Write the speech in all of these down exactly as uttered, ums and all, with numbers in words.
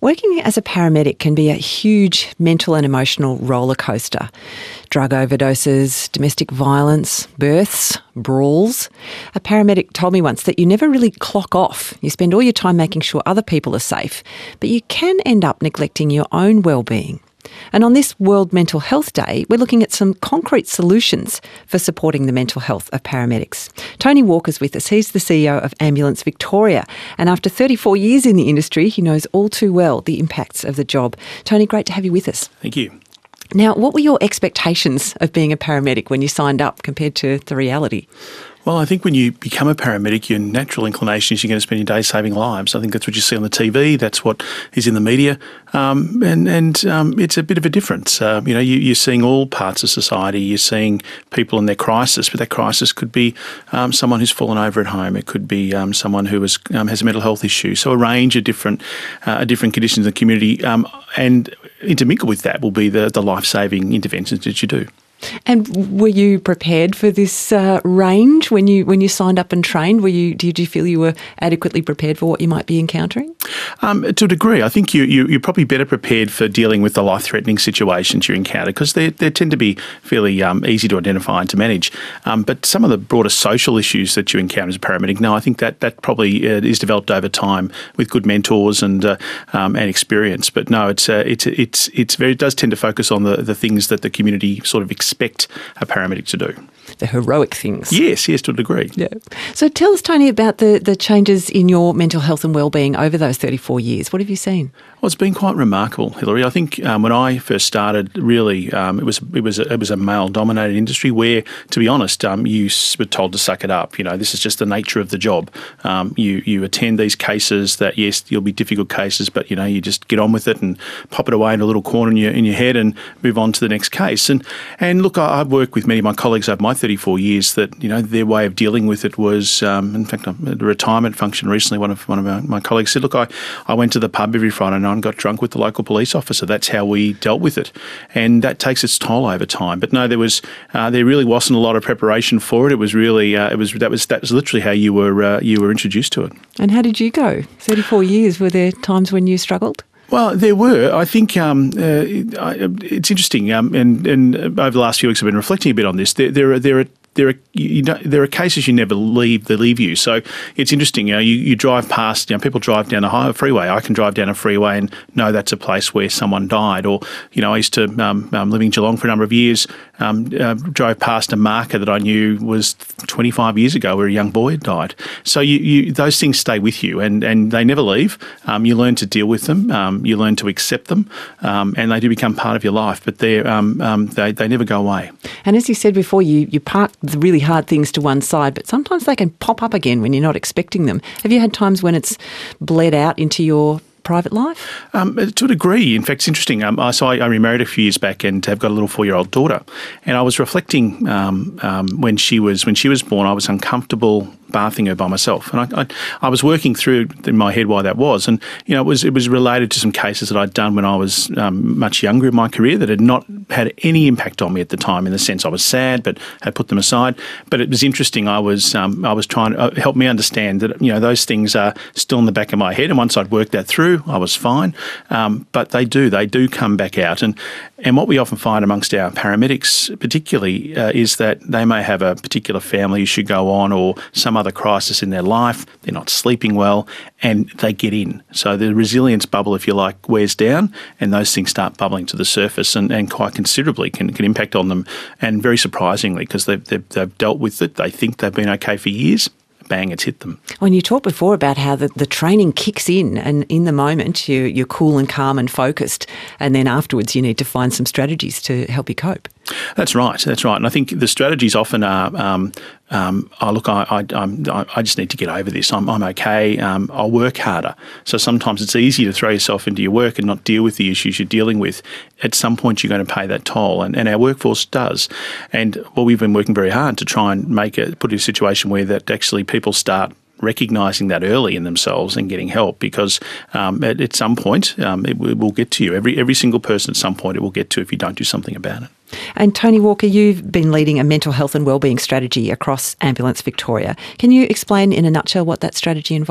Working as a paramedic can be a huge mental and emotional roller coaster. Drug overdoses, domestic violence, births, brawls. A paramedic told me once that you never really clock off. You spend all your time making sure other people are safe, but you can end up neglecting your own well-being. And on this World Mental Health Day, we're looking at some concrete solutions for supporting the mental health of paramedics. Tony Walker's with us. He's the C E O of Ambulance Victoria. And after thirty-four years in the industry, he knows all too well the impacts of the job. Tony, great to have you with us. Thank you. Now, what were your expectations of being a paramedic when you signed up compared to the reality? Well, I think when you become a paramedic, your natural inclination is you're going to spend your day saving lives. I think that's what you see on the T V. That's what is in the media. Um, and and um, it's a bit of a difference. Uh, you know, you, you're seeing all parts of society. You're seeing people in their crisis, but that crisis could be um, someone who's fallen over at home. It could be um, someone who is, um, has a mental health issue. So a range of different uh, different conditions in the community. Um, and intermingled with that will be the, the life-saving interventions that you do. And were you prepared for this uh, range when you when you signed up and trained? Were you did you feel you were adequately prepared for what you might be encountering? Um, to a degree, I think you, you you're probably better prepared for dealing with the life-threatening situations you encounter because they they tend to be fairly um, easy to identify and to manage. Um, but some of the broader social issues that you encounter as a paramedic, no, I think that that probably uh, is developed over time with good mentors and uh, um, and experience. But no, it's uh, it's it's it's very it does tend to focus on the the things that the community sort of expect a paramedic to do. The heroic things. Yes, yes, to a degree. Yeah. So tell us, Tony, about the, the changes in your mental health and wellbeing over those thirty-four years. What have you seen? Well, it's been quite remarkable, Hilary. I think um, when I first started, really, um, it was it was a, it was a male-dominated industry where, to be honest, um, you were told to suck it up. You know, this is just the nature of the job. Um, you you attend these cases that yes, you'll be difficult cases, but you know, you just get on with it and pop it away in a little corner in your in your head and move on to the next case. And and look, I, I've worked with many of my colleagues over my thirty-four years that you know their way of dealing with it was, um, in fact, at a retirement function recently, one of one of my, my colleagues said, "Look, I, I went to the pub every Friday night and got drunk with the local police officer. That's how we dealt with it," and that takes its toll over time. But no, there was uh, there really wasn't a lot of preparation for it. It was really uh, it was that was that was literally how you were uh, you were introduced to it. And how did you go? thirty-four years. Were there times when you struggled? Well, there were. I think um, uh, it's interesting, um, and, and over the last few weeks I've been reflecting a bit on this. There, there are there are there are you know, there are cases you never leave they leave you. So it's interesting. You know, you, you drive past. You know, people drive down a highway freeway. I can drive down a freeway and know that's a place where someone died. Or you know, I used to um, um, living in Geelong for a number of years. Um, uh, drove past a marker that I knew was twenty-five years ago where a young boy had died. So you, you those things stay with you and, and they never leave. Um, you learn to deal with them. Um, you learn to accept them, um, and they do become part of your life. But they um, um, they they never go away. And as you said before, you you park the really hard things to one side, but sometimes they can pop up again when you're not expecting them. Have you had times when it's bled out into your private life? Um, to a degree. In fact, it's interesting. Um, I, so I, I remarried a few years back and have got a little four-year-old daughter. And I was reflecting um, um, when she was when she was born, I was uncomfortable bathing her by myself, and I, I, I was working through in my head why that was, and you know it was it was related to some cases that I'd done when I was um, much younger in my career that had not had any impact on me at the time. In the sense, I was sad, but had put them aside. But it was interesting. I was um, I was trying to uh, help me understand that you know those things are still in the back of my head, and once I'd worked that through, I was fine. Um, but they do they do come back out, and and what we often find amongst our paramedics, particularly, uh, is that they may have a particular family issue go on or some other crisis in their life, they're not sleeping well, and they get in. So the resilience bubble, if you like, wears down, and those things start bubbling to the surface and, and quite considerably can, can impact on them, and very surprisingly, because they've, they've, they've dealt with it, they think they've been okay for years, bang, it's hit them. When you talked before about how the, the training kicks in and in the moment you, you're cool and calm and focused, and then afterwards you need to find some strategies to help you cope. That's right, that's right. And I think the strategies often are, um, um, oh, look, I, I, I'm, I just need to get over this. I'm, I'm okay. Um, I'll work harder. So sometimes it's easy to throw yourself into your work and not deal with the issues you're dealing with. At some point, you're going to pay that toll, and, and our workforce does. And well, we've been working very hard to try and make it, put it in a situation where that actually people start recognising that early in themselves and getting help, because um, at, at some point um, it, it will get to you. Every every single person at some point it will get to if you don't do something about it. And Tony Walker, you've been leading a mental health and wellbeing strategy across Ambulance Victoria. Can you explain in a nutshell what that strategy involved?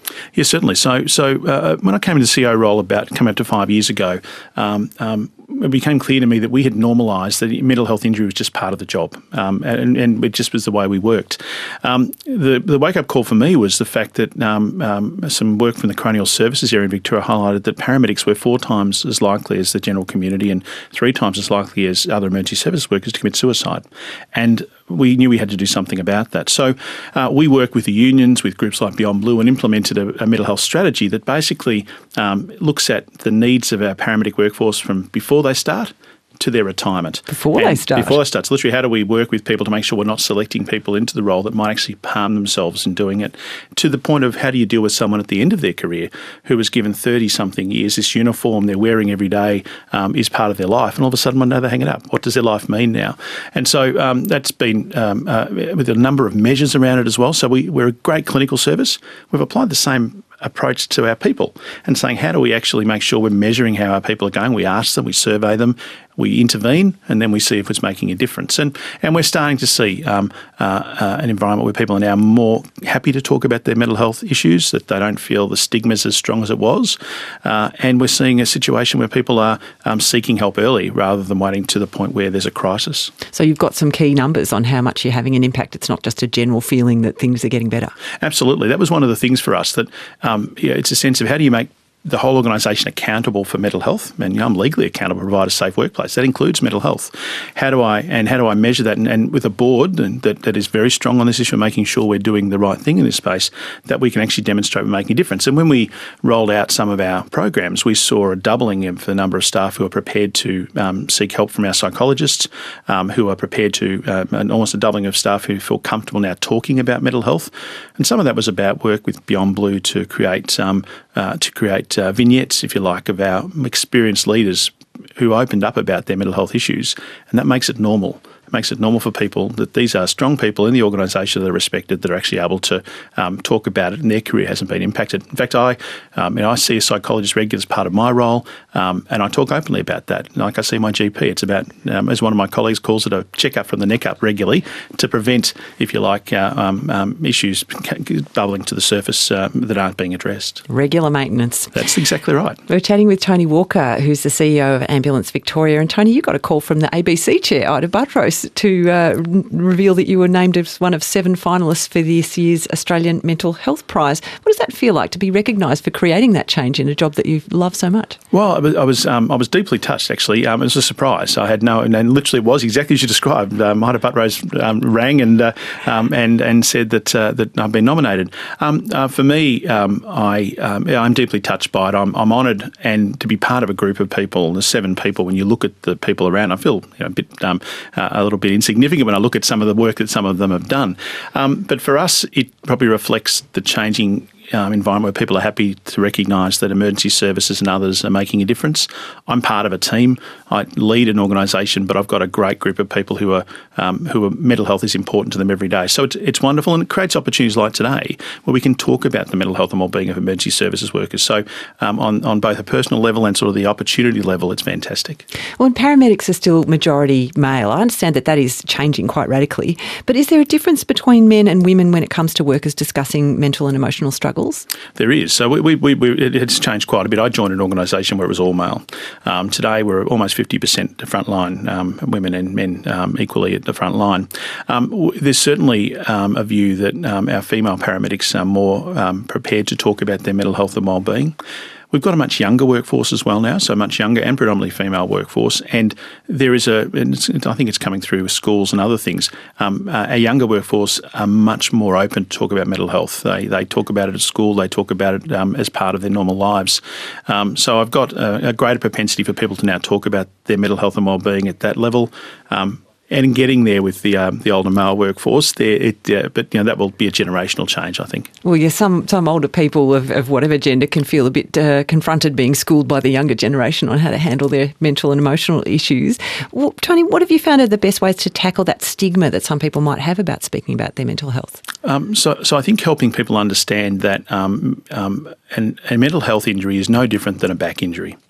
Yes, certainly. So, so uh, when I came into the C E O role about coming up to five years ago, um, um, it became clear to me that we had normalised that mental health injury was just part of the job, um, and, and it just was the way we worked. Um, the the wake-up call for me was the fact that um, um, some work from the coronial services area in Victoria highlighted that paramedics were four times as likely as the general community and three times as likely as other emergency service workers to commit suicide. And we knew we had to do something about that. So uh, we worked with the unions, with groups like Beyond Blue, and implemented a, a mental health strategy that basically um, looks at the needs of our paramedic workforce from before they start to their retirement. Before and they start? Before they start. So literally, how do we work with people to make sure we're not selecting people into the role that might actually harm themselves in doing it, to the point of how do you deal with someone at the end of their career who was given thirty-something years, this uniform they're wearing every day um, is part of their life, and all of a sudden one day they hang it up. What does their life mean now? And so um, that's been um, uh, with a number of measures around it as well. So we, we're a great clinical service. We've applied the same approach to our people and saying, how do we actually make sure we're measuring how our people are going? We ask them, we survey them, we intervene, and then we see if it's making a difference. And and we're starting to see um, uh, uh, an environment where people are now more happy to talk about their mental health issues, that they don't feel the stigma's as strong as it was. Uh, and we're seeing a situation where people are um, seeking help early rather than waiting to the point where there's a crisis. So you've got some key numbers on how much you're having an impact. It's not just a general feeling that things are getting better. Absolutely. That was one of the things for us, that um, yeah, it's a sense of how do you make the whole organisation accountable for mental health, and you know, I'm legally accountable to provide a safe workplace. That includes mental health. How do I and how do I measure that? And, and with a board that, that is very strong on this issue, making sure we're doing the right thing in this space, that we can actually demonstrate we're making a difference. And when we rolled out some of our programs, we saw a doubling of the number of staff who are prepared to um, seek help from our psychologists, um, who are prepared to, uh, and almost a doubling of staff who feel comfortable now talking about mental health. And some of that was about work with Beyond Blue to create um, uh, to create Uh, vignettes, if you like, of our experienced leaders who opened up about their mental health issues, and that makes it normal. It makes it normal for people that these are strong people in the organisation that are respected, that are actually able to um, talk about it, and their career hasn't been impacted. In fact, I, um, you know, I see a psychologist regularly as part of my role, um, and I talk openly about that. Like I see my G P, it's about, um, as one of my colleagues calls it, a check-up from the neck up regularly to prevent, if you like, uh, um, um, issues bubbling to the surface uh, that aren't being addressed. Regular maintenance. That's exactly right. We're chatting with Tony Walker, who's the C E O of Ambulance Victoria. And Tony, you got a call from the A B C chair, Ida Buttrose, to uh, reveal that you were named as one of seven finalists for this year's Australian Mental Health Prize. What does that feel like to be recognised for creating that change in a job that you love so much? Well, I was I was, um, I was deeply touched, actually. Um, it was a surprise. I had no, and literally it was exactly as you described. Um, Ida Buttrose um, rang and uh, um, and and said that uh, that I've been nominated. Um, uh, for me, um, I um, yeah, I'm deeply touched by it. I'm, I'm honoured, and to be part of a group of people, the seven people. When you look at the people around, I feel you know, a bit um, uh, a little bit insignificant when I look at some of the work that some of them have done. Um, but for us, it probably reflects the changing Um, environment where people are happy to recognise that emergency services and others are making a difference. I'm part of a team. I lead an organisation, but I've got a great group of people who are um, who are mental health is important to them every day. So it's it's wonderful, and it creates opportunities like today where we can talk about the mental health and wellbeing of emergency services workers. So um, on on both a personal level and sort of the opportunity level, it's fantastic. Well, and paramedics are still majority male. I understand that that is changing quite radically. But is there a difference between men and women when it comes to workers discussing mental and emotional struggles? There is. So we, we, we, it, it's changed quite a bit. I joined an organisation where it was all male. Um, today we're almost fifty percent the front line, um, women and men um, equally at the front line. Um, w- there's certainly um, a view that um, our female paramedics are more um, prepared to talk about their mental health and wellbeing. We've got a much younger workforce as well now, so much younger and predominantly female workforce. And there is a, and it's, I think it's coming through with schools and other things. Um, uh, our younger workforce are much more open to talk about mental health. They they talk about it at school. They talk about it um, as part of their normal lives. Um, so I've got a, a greater propensity for people to now talk about their mental health and wellbeing at that level. Um, And getting there with the um, the older male workforce, there, it, uh, but you know that will be a generational change, I think. Well, yeah, some some older people of, of whatever gender can feel a bit uh, confronted being schooled by the younger generation on how to handle their mental and emotional issues. Well, Tony, what have you found are the best ways to tackle that stigma that some people might have about speaking about their mental health? Um, so, so I think helping people understand that um, um, and, and mental health injury is no different than a back injury.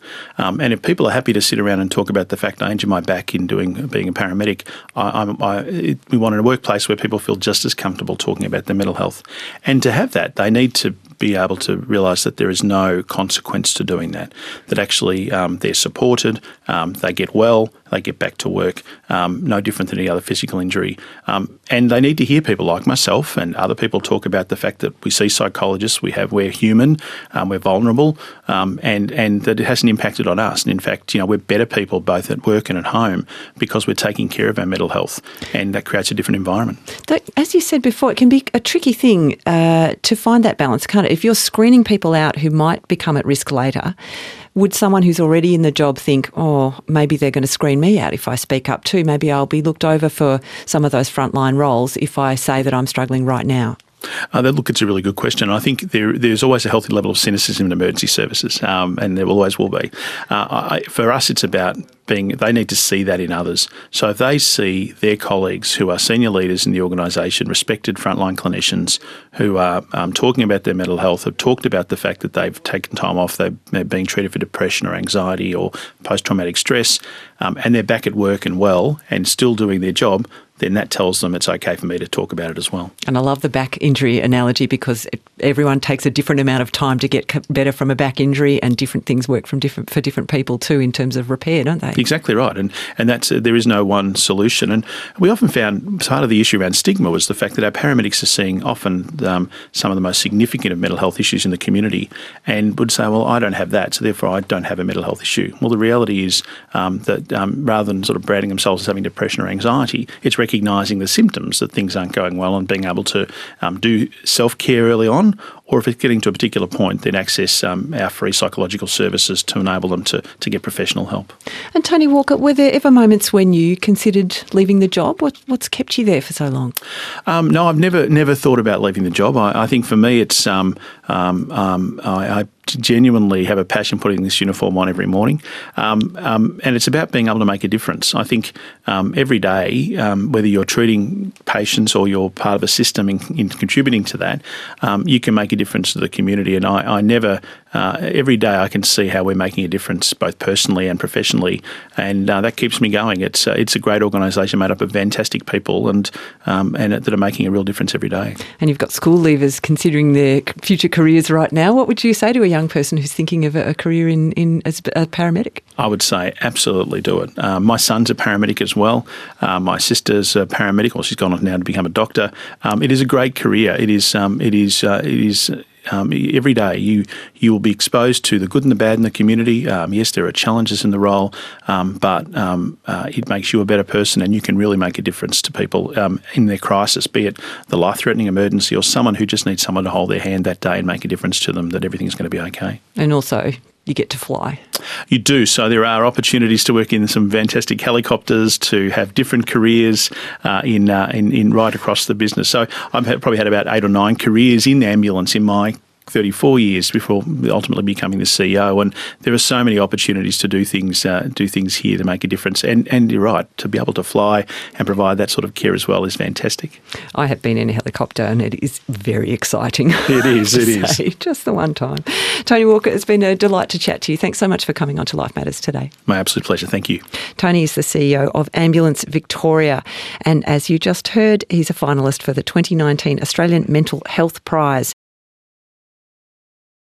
Um, and if people are happy to sit around and talk about the fact I injured my back in doing being a paramedic, I, I'm, I, it, we want a workplace where people feel just as comfortable talking about their mental health. And to have that, they need to be able to realise that there is no consequence to doing that, that actually um, they're supported, um, they get well, they get back to work, um, no different than any other physical injury. Um, and they need to hear people like myself and other people talk about the fact that we see psychologists, we have, we're human, um, we're vulnerable, um, and, and that it hasn't impacted on us. And in fact, you know, we're better people both at work and at home because we're taking care of our mental health, and that creates a different environment. As you said before, it can be a tricky thing uh, to find that balance, can't it? If you're screening people out who might become at risk later, would someone who's already in the job think, oh, maybe they're going to screen me out if I speak up too? Maybe I'll be looked over for some of those frontline roles if I say that I'm struggling right now? Uh, look, it's a really good question. I think there, there's always a healthy level of cynicism in emergency services, um, and there always will be. Uh, I, for us, it's about being, they need to see that in others. So if they see their colleagues who are senior leaders in the organisation, respected frontline clinicians who are um, talking about their mental health, have talked about the fact that they've taken time off, they've, they're being treated for depression or anxiety or post-traumatic stress, um, and they're back at work and well and still doing their job, then that tells them it's okay for me to talk about it as well. And I love the back injury analogy because it, everyone takes a different amount of time to get better from a back injury, and different things work from different for different people too in terms of repair, don't they? Exactly right. And and that's uh, there is no one solution. And we often found part of the issue around stigma was the fact that our paramedics are seeing often um, some of the most significant of mental health issues in the community, and would say, well, I don't have that, so therefore I don't have a mental health issue. Well, the reality is um, that um, rather than sort of branding themselves as having depression or anxiety, it's recognising the symptoms that things aren't going well and being able to um, do self-care early on, or if it's getting to a particular point, then access um, our free psychological services to enable them to, to get professional help. And Tony Walker, were there ever moments when you considered leaving the job? What, what's kept you there for so long? Um, no, I've never never thought about leaving the job. I, I think for me it's um, um, um, I, I genuinely have a passion putting this uniform on every morning, um, um, and it's about being able to make a difference. I think um, every day, um, whether you're treating patients or you're part of a system in, in contributing to that, um, you can make a difference to the community. And I, I never, uh, every day I can see how we're making a difference both personally and professionally, and uh, that keeps me going. It's uh, it's a great organisation made up of fantastic people, and um, and that are making a real difference every day. And you've got school leavers considering their future careers right now. What would you say to a young person who's thinking of a career in, in as a paramedic? I would say absolutely do it. Uh, my son's a paramedic as well. Uh, my sister's a paramedic, well, she's gone on now to become a doctor. Um, it is a great career. It is. Um, it is. Uh, it is. Um, every day you you will be exposed to the good and the bad in the community. Um, yes, there are challenges in the role, um, but um, uh, it makes you a better person, and you can really make a difference to people um, in their crisis, be it the life-threatening emergency or someone who just needs someone to hold their hand that day and make a difference to them, that everything's going to be okay. And also, you get to fly. You do. So there are opportunities to work in some fantastic helicopters, to have different careers uh, in, uh, in in right across the business. So I've had, probably had about eight or nine careers in ambulance in my thirty-four years before ultimately becoming the C E O, and there are so many opportunities to do things uh, do things here to make a difference. And and you're right, to be able to fly and provide that sort of care as well is fantastic. I have been in a helicopter and it is very exciting. It is, it is. Say, just the one time. Tony Walker, it's been a delight to chat to you. Thanks so much for coming on to Life Matters today. My absolute pleasure. Thank you. Tony is the C E O of Ambulance Victoria, and as you just heard, he's a finalist for the twenty nineteen Australian Mental Health Prize.